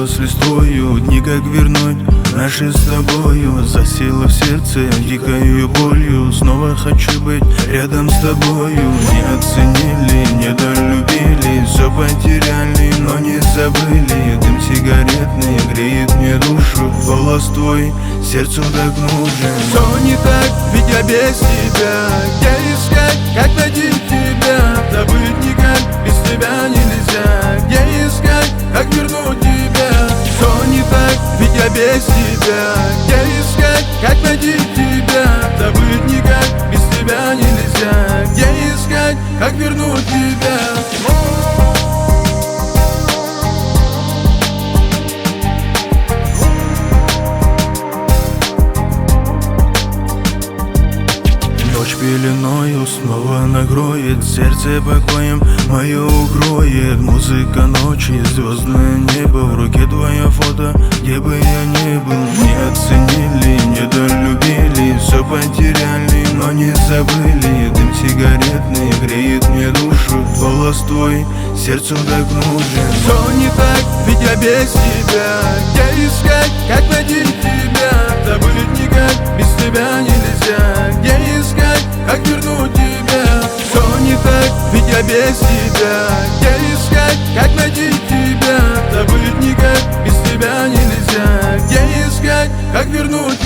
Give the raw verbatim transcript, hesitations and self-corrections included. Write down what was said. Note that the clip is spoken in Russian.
рос листвою, дни как вернуть наши с тобою. Засела в сердце дикою болью, снова хочу быть рядом с тобою. Не оценили, недолюбили, все потеряли, но не забыли. Дым сигаретный греет мне душу, голос твой сердцу так нужен. Все не так, ведь я без тебя. Где искать, как найти тебя? Забыть никак, без тебя нельзя. Где искать, как вернуть тебя? Все не так, ведь я без тебя. Где искать, как найти тебя? Забыть никак, без тебя нельзя. Где искать, как вернуть тебя? Ночь пеленою снова накроет, сердце покоем мое укроет. Музыка ночи, звездное небо, в руке твое фото, где бы я ни был. Не оценили, недолюбили, все потеряли, но не забыли. Дым сигаретный греет мне душу, голос твой сердцу так нужен. Все не так, ведь я без тебя. Где искать, как найти тебя? Забыть никак, без тебя нельзя. Где искать, как вернуть тебя? Все не так, ведь я без тебя. Где искать, как найти тебя? Забыть никак, без тебя нельзя. Где искать, как вернуть